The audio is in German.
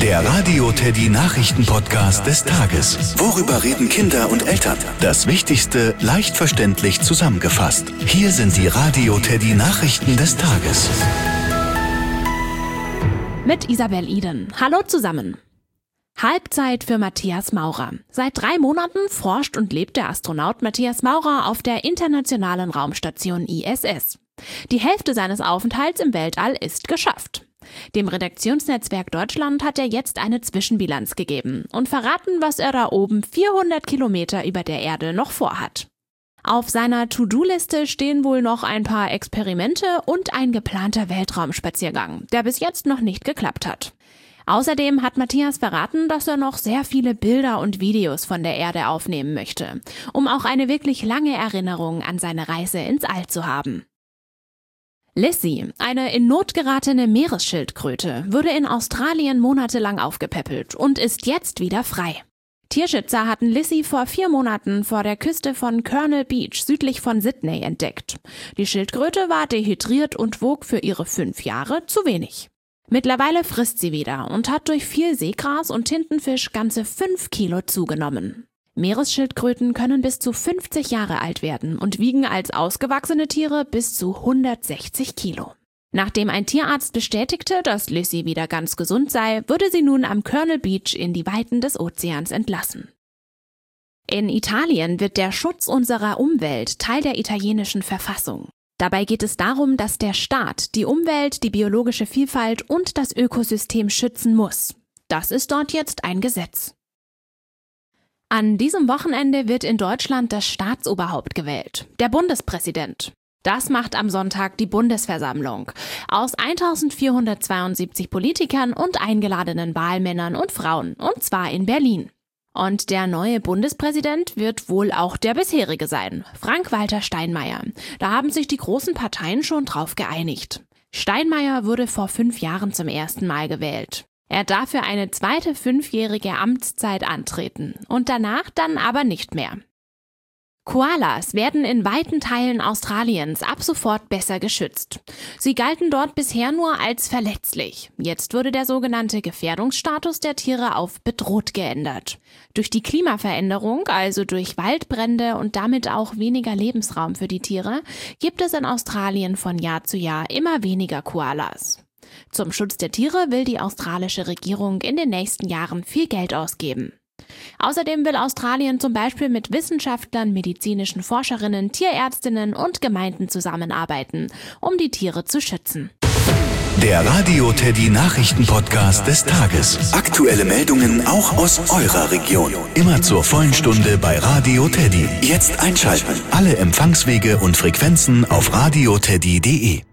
Der Radio Teddy Nachrichten-Podcast des Tages. Worüber reden Kinder und Eltern? Das Wichtigste leicht verständlich zusammengefasst. Hier sind die Radio Teddy Nachrichten des Tages. Mit Isabel Iden. Hallo zusammen. Halbzeit für Matthias Maurer. Seit 3 Monaten forscht und lebt der Astronaut Matthias Maurer auf der internationalen Raumstation ISS. Die Hälfte seines Aufenthalts im Weltall ist geschafft. Dem Redaktionsnetzwerk Deutschland hat er jetzt eine Zwischenbilanz gegeben und verraten, was er da oben 400 Kilometer über der Erde noch vorhat. Auf seiner To-Do-Liste stehen wohl noch ein paar Experimente und ein geplanter Weltraumspaziergang, der bis jetzt noch nicht geklappt hat. Außerdem hat Matthias verraten, dass er noch sehr viele Bilder und Videos von der Erde aufnehmen möchte, um auch eine wirklich lange Erinnerung an seine Reise ins All zu haben. Lizzie, eine in Not geratene Meeresschildkröte, wurde in Australien monatelang aufgepäppelt und ist jetzt wieder frei. Tierschützer hatten Lizzie vor 4 Monaten vor der Küste von Colonel Beach südlich von Sydney entdeckt. Die Schildkröte war dehydriert und wog für ihre 5 Jahre zu wenig. Mittlerweile frisst sie wieder und hat durch viel Seegras und Tintenfisch ganze 5 Kilo zugenommen. Meeresschildkröten können bis zu 50 Jahre alt werden und wiegen als ausgewachsene Tiere bis zu 160 Kilo. Nachdem ein Tierarzt bestätigte, dass Lizzie wieder ganz gesund sei, wurde sie nun am Colonel Beach in die Weiten des Ozeans entlassen. In Italien wird der Schutz unserer Umwelt Teil der italienischen Verfassung. Dabei geht es darum, dass der Staat die Umwelt, die biologische Vielfalt und das Ökosystem schützen muss. Das ist dort jetzt ein Gesetz. An diesem Wochenende wird in Deutschland das Staatsoberhaupt gewählt, der Bundespräsident. Das macht am Sonntag die Bundesversammlung aus 1472 Politikern und eingeladenen Wahlmännern und Frauen, und zwar in Berlin. Und der neue Bundespräsident wird wohl auch der bisherige sein, Frank-Walter Steinmeier. Da haben sich die großen Parteien schon drauf geeinigt. Steinmeier wurde vor 5 Jahren zum ersten Mal gewählt. Er darf für eine zweite 5-jährige Amtszeit antreten und danach dann aber nicht mehr. Koalas werden in weiten Teilen Australiens ab sofort besser geschützt. Sie galten dort bisher nur als verletzlich. Jetzt wurde der sogenannte Gefährdungsstatus der Tiere auf bedroht geändert. Durch die Klimaveränderung, also durch Waldbrände und damit auch weniger Lebensraum für die Tiere, gibt es in Australien von Jahr zu Jahr immer weniger Koalas. Zum Schutz der Tiere will die australische Regierung in den nächsten Jahren viel Geld ausgeben. Außerdem will Australien zum Beispiel mit Wissenschaftlern, medizinischen Forscherinnen, Tierärztinnen und Gemeinden zusammenarbeiten, um die Tiere zu schützen. Der Radio Teddy Nachrichten-Podcast des Tages. Aktuelle Meldungen auch aus eurer Region. Immer zur vollen Stunde bei Radio Teddy. Jetzt einschalten. Alle Empfangswege und Frequenzen auf radioteddy.de.